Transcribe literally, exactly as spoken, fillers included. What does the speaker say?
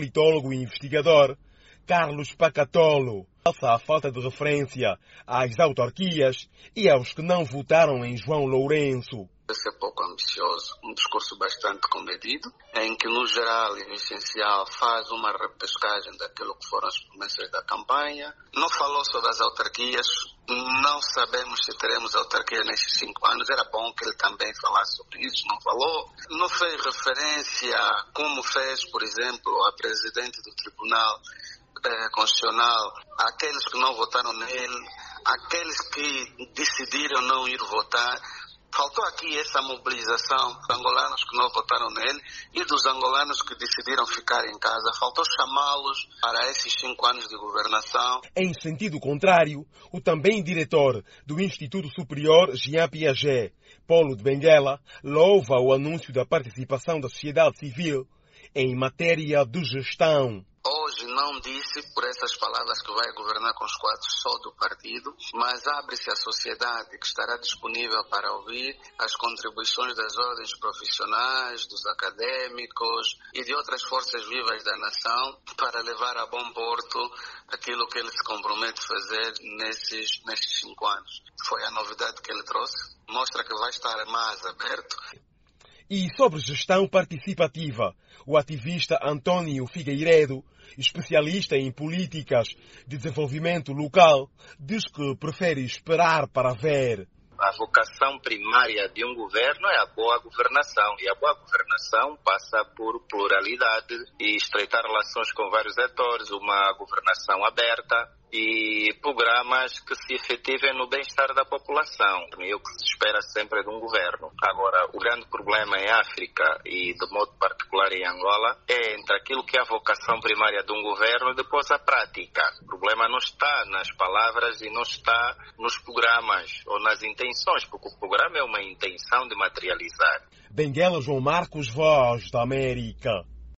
politólogo e investigador Carlos Pacatolo alça a falta de referência às autarquias e aos que não votaram em João Lourenço. Esse é pouco ambicioso, um discurso bastante comedido, em que no geral e no essencial faz uma repescagem daquilo que foram as promessas da campanha. Não falou só das autarquias, não sabemos se teremos autarquia nesses cinco anos, era bom que ele também falasse sobre isso, não falou. Não fez referência, como fez, por exemplo, a presidente do Tribunal eh, Constitucional, aqueles que não votaram nele, aqueles que decidiram não ir votar. Faltou aqui essa mobilização dos angolanos que não votaram nele e dos angolanos que decidiram ficar em casa. Faltou chamá-los para esses cinco anos de governação. Em sentido contrário, o também diretor do Instituto Superior Jean Piaget, Paulo de Benguela, louva o anúncio da participação da sociedade civil em matéria de gestão. Hoje não disse por essas palavras que vai governar com os quadros só do partido, mas abre-se à sociedade que estará disponível para ouvir as contribuições das ordens profissionais, dos acadêmicos e de outras forças vivas da nação para levar a bom porto aquilo que ele se compromete a fazer nesses, nesses cinco anos. Foi a novidade que ele trouxe, mostra que vai estar mais aberto. E sobre gestão participativa, o ativista António Figueiredo, especialista em políticas de desenvolvimento local, diz que prefere esperar para ver. A vocação primária de um governo é a boa governação, e a boa governação passa por pluralidade e estreitar relações com vários atores, uma governação aberta e programas que se efetivem no bem-estar da população. É o que se espera sempre de um governo. Agora, o grande problema em África e de modo particular em Angola é entre aquilo que é a vocação primária de um governo e depois a prática. O problema não está nas palavras e não está nos programas ou nas intenções, porque o programa é uma intenção de materializar. Benguela João Marcos, Voz da América.